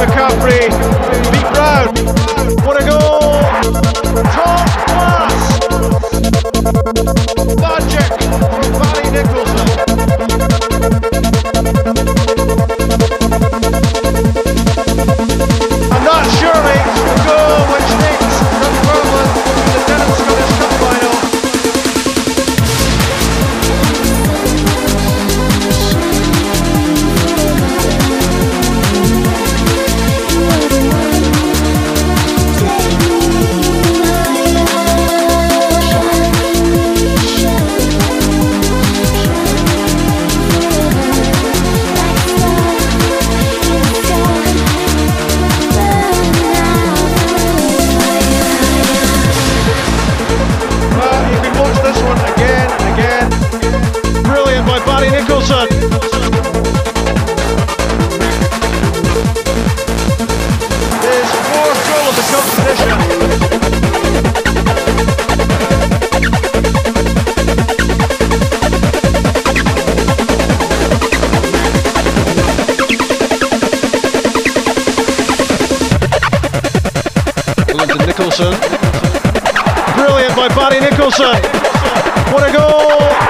McCaffrey beat Brown. What a goal! Top class! Magic from Barry Nicholson. And that's surely the goal which takes Dunfermline to the 10th Scottish Cup final. Nicholson. His fourth goal of the competition. Linton Nicholson. Brilliant by Barry Nicholson. What a goal!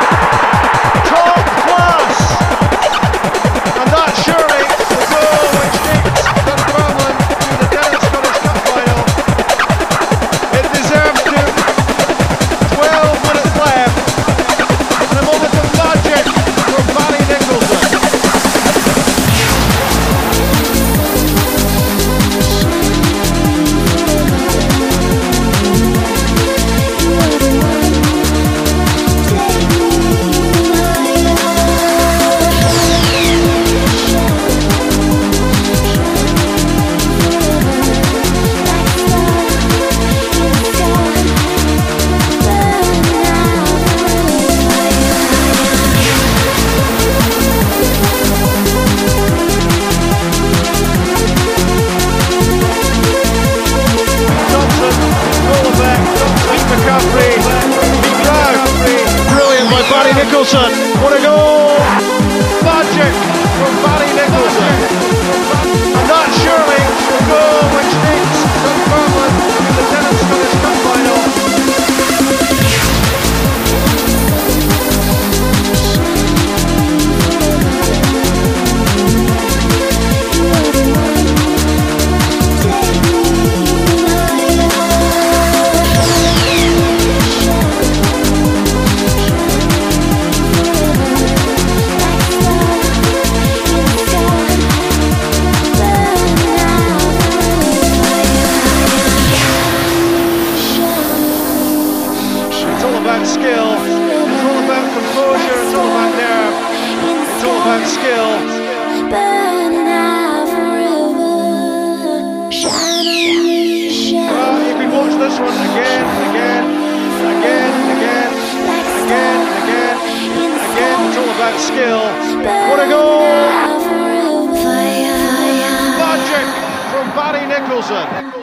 Barry Nicholson, what a goal! Magic from Barry Nicholson. And that's surely the goal which takes Dunfermline to the 10th Scottish Cup final. Skill, it's all about composure, it's all about nerve, it's all about skill. Well, you can watch this one again, again, again, again, again, again, again, it's all about skill. What a goal! Magic from Barry Nicholson.